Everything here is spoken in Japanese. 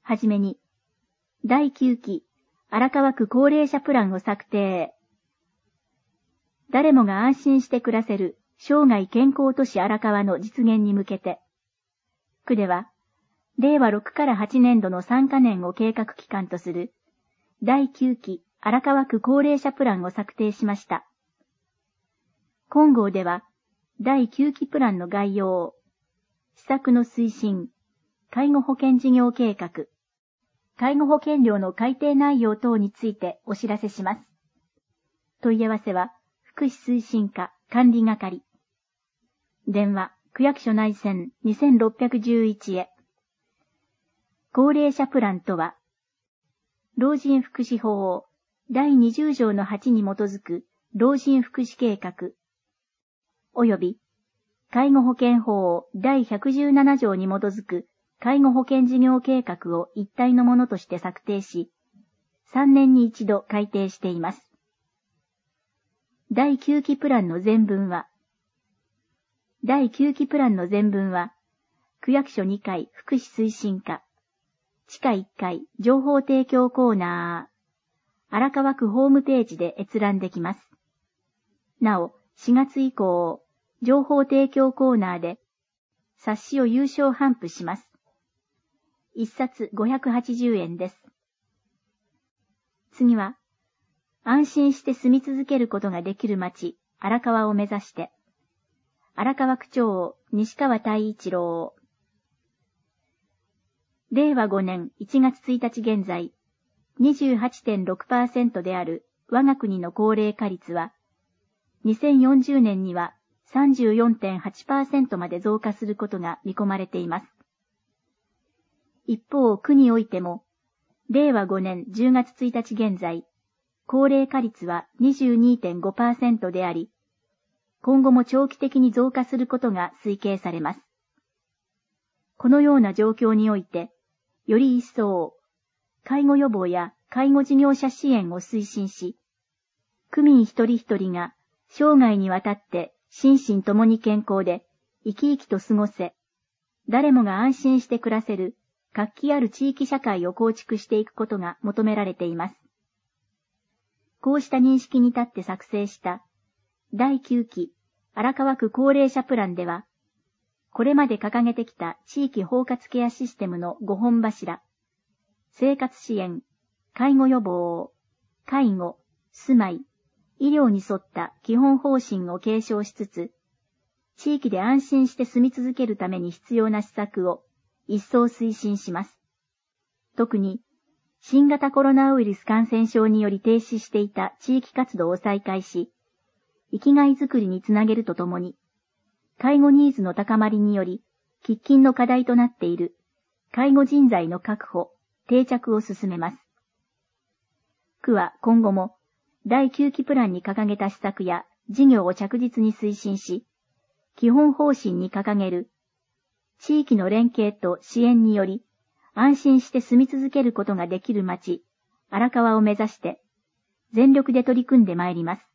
はじめに、第9期荒川区高齢者プランを策定。誰もが安心して暮らせる生涯健康都市荒川の実現に向けて、区では、令和6から8年度の3カ年を計画期間とする第9期荒川区高齢者プランを策定しました。本号では、第9期プランの概要、施策の推進、介護保険事業計画、介護保険料の改定内容等についてお知らせします。問い合わせは、福祉推進課管理係。電話、区役所内線2611へ。高齢者プランとは、老人福祉法第20条の8に基づく老人福祉計画、及び、介護保険法第117条に基づく介護保険事業計画を一体のものとして策定し、3年に一度改定しています。第9期プランの全文は、区役所2階福祉推進課、地下1階情報提供コーナー、荒川区ホームページで閲覧できます。なお、4月以降、情報提供コーナーで、冊子を有償頒布します。1冊580円です。次は、安心して住み続けることができる町、荒川を目指して、荒川区長、西川太一郎。令和5年1月1日現在、28.6% である我が国の高齢化率は、2040年には 34.8% まで増加することが見込まれています。一方、区においても、令和5年10月1日現在、高齢化率は 22.5% であり、今後も長期的に増加することが推計されます。このような状況において、より一層、介護予防や介護事業者支援を推進し、区民一人一人が生涯にわたって心身ともに健康で生き生きと過ごせ、誰もが安心して暮らせる活気ある地域社会を構築していくことが求められています。こうした認識に立って作成した第9期荒川区高齢者プランでは、これまで掲げてきた地域包括ケアシステムの5本柱、生活支援、介護予防、介護、住まい、医療に沿った基本方針を継承しつつ、地域で安心して住み続けるために必要な施策を一層推進します。特に、新型コロナウイルス感染症により停止していた地域活動を再開し、生きがいづくりにつなげるとともに、介護ニーズの高まりにより、喫緊の課題となっている介護人材の確保、定着を進めます。区は今後も第9期プランに掲げた施策や事業を着実に推進し、基本方針に掲げる地域の連携と支援により安心して住み続けることができる町、荒川を目指して全力で取り組んでまいります。